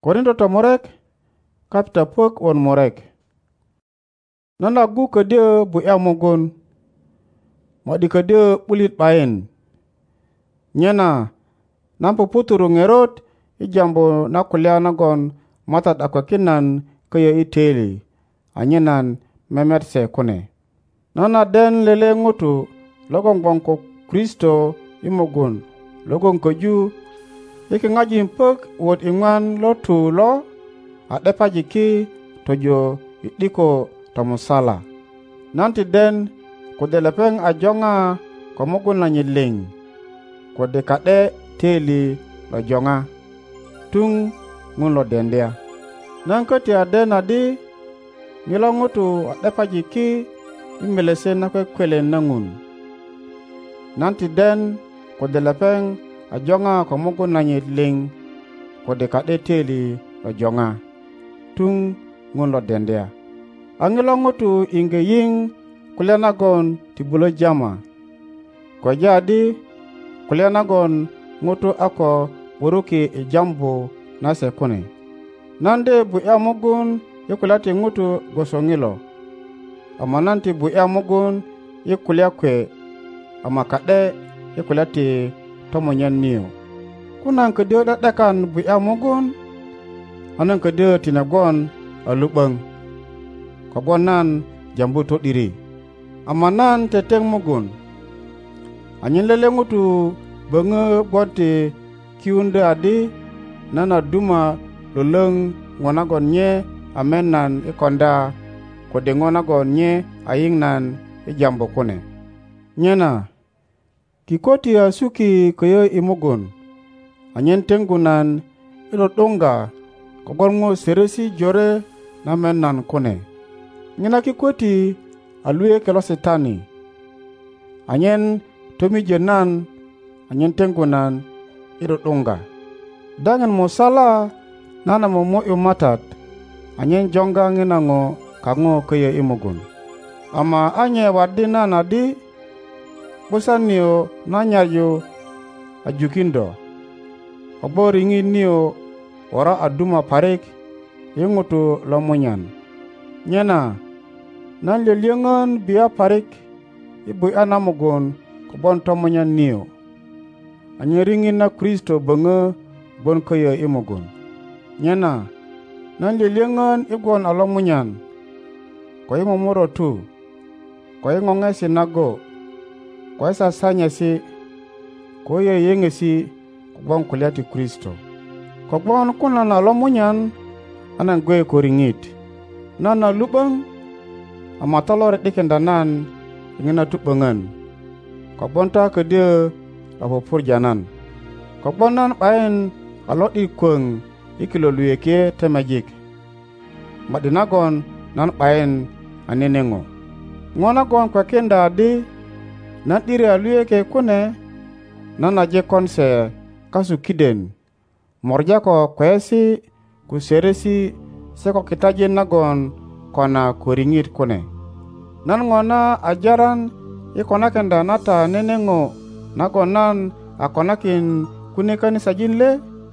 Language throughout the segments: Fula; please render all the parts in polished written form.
Korinto tomurek kapta pok won murek. Nan agu kedia bu ya mugun. Madi kedia pulit bain. Nyena nampu puturu ngerot ijambo na kulia nagon matat akwakinan kaya iteli. Anyenan memet se kune. Nana den lele ngutu logong bongko Kristo imugun. Logong keju iki ngaji impek wot ingwan lo tu lo adepa jiki tojo idiko tomusala. Nanti den kode lepeng ajonga komugun na nyiling. Kode kade teli lo jonga. Tung ngun lo dendea. Nangkoti aden adi ngilongutu adepa jiki imelese na kwele nangun. Nanti den kode lepeng ajonga komugun na nyiling. Kode kade teli lo jonga. Tung ngun lo dendea. Angilongutu inge ying kulia nagon tibulo jama. Kwa jadi kulia nagon ngutu ako buruki ijambu na sekune. Nande bu ya mugun yikulati ngutu gosongilo. Ama nanti bu ya mugun yikulia kwe. Ama kade yikulati tomonyan niyo. Kunang kedio datakan bu ya mugun. Anang kedio tinagon alubang. Kabonan jambu to diri. Amanan teteng mugun. Anyin lele ngutu benge bote kiunde adi nana duma luleng ngonagon nye amenan ikonda kode ngonagon nye ayingnan ijambo kune. Nyena kikoti asuki kaya imugun. Anyin tengunan ilo donga kogorngo seresi jore namenan kune. Ngina kikoti aluye kelo setani. Anyen tomi jenan anyen tengunan ilo donga. Dangan mosala nana momo matat. Anyen jonga ngina ngo kango kaya imugun. Ama anye wadina nadi bosanio nanyayo ajukindo. Oboringi niyo ora aduma parik yungutu lomonyan. Nyena nan leliangan biya parik ibu anamugon kobon tomonyan niyo. Anyeringin na Kristo benge bon kaya imugun. Nyena nan leliangan igon alomunyan. Koy ngomoro tu. Koy ngongesi nago. Koy sasanya si. Koy yengesi kobon kuliati Kristo. Kobon kunan alomunyan anang gue koringit. Nana lubang amatolore dikendanan ingena tubengan. Kobonta kedia lapo purjanan. Kobonan paen alot ikweng ikilo luyeke temajik. Madinagon nan paen anenengo. Ngonagon kwa kenda adi nan diri aluyeke kune nan aje konse kasu kiden. Morja ko kwesi kuseresi seko kitaje nagon kona kuringit kune. Nan ngona ajaran ikona kenda nata nenengo nagon nan akonakin kunekan sajinle.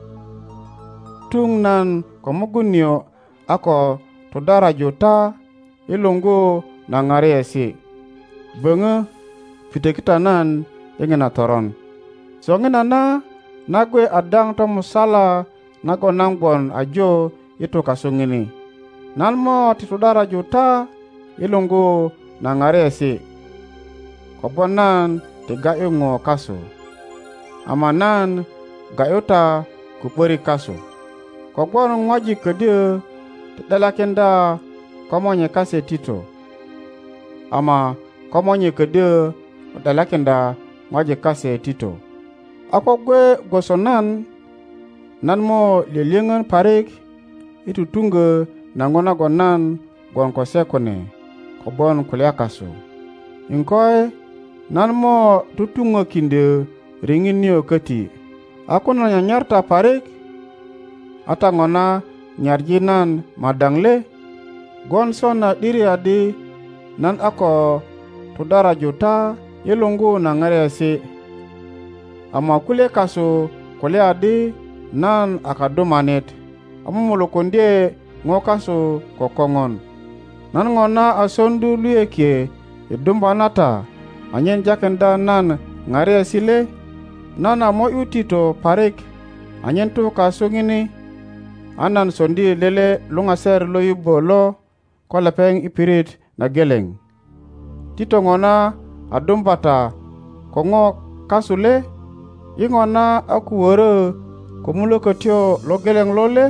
Tung nan komugunyo ako tudara juta ilungu na ngaresi. Benge fitekita nan ingena toron. So ngena na nagwe adang to musala nagon nangbon ajo itu kasungini. Nan mo titudara juta ilungu na ngaresi. Kobonan tiga ingo kasu. Amanan gayuta kupuri kasu. Kobon ngoji kedia tidalakenda komonye kase tito. Ama komonye kedia tidalakenda ngoji kase tito. Ako gwe gosonan nan mo liliengan parik itu tungga nangona gonan gon kosekone kobon kulia kasu. Ingkoy nan mo tutunga kinde ringin niyo keti. Ako nanya nyarta parik ata ngona nyarjinan madangle gon sona diri adi nan ako tudara juta ilungu na ngaresi. Ama kule kasu kule adi nan akadumanet amumulukundye ngo kasu ko kongon. Nan ngona asondu luyeke idumbanata anyen jakenda nan ngare sile nana mo utito parik anyen tu kasungini anan sondi lele lungaser loyubo lo ko lepeng ipirit na geleng. Tito ngona adumbata ko ngo kasule ingona akuwere ko mulokotyo lo geleng lole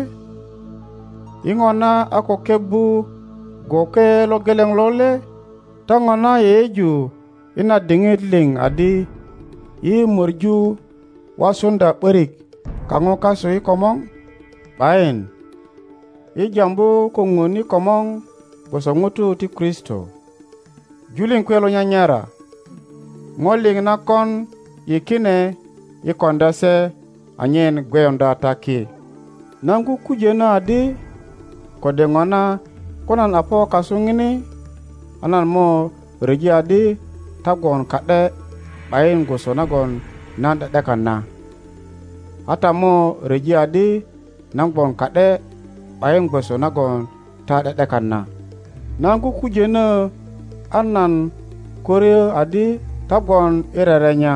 ingona ako kebu goke lo geleng lole tangona yeju ina dingitling adi yi murju wasunda berik kango kaso i komong bain i jambu ko ngoni komong bosongutu ti Kristo julin kwelo nyanyara ngoling na kon yikine yikondase anyen gweyonda taki nangu kujena adi kode ngona konan apo kasungini anan mo reji adi tagon kade bain gosonagon nan dekanna ata mo reji adi nangbon kade bain gosonagon ta dekanna nangu kujena anan kore adi tagon irerenya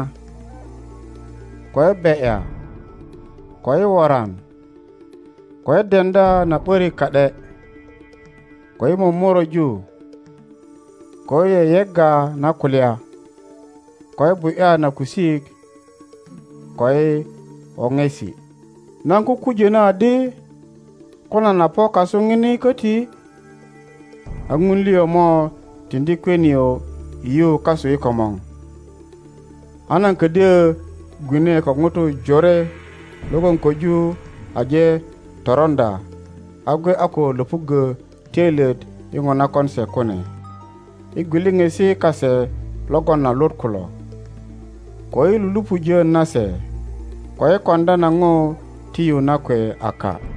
koe beya koe waran koe denda na pori kade koe momoro ju koe yega na kulia koe buya na kusik koe ongesi nangu kujena adi kona na po kasungini koti angunlio mo tindi kwenio iyo kasu ikomong anan kede gwine ko ngutu jore logon koju aje toronda agwe ako lopuge telet ingona konse kone igwilinge si kase logon na lotkulo koi lulupu je nase koi konda na ngo tiyu na kwe aka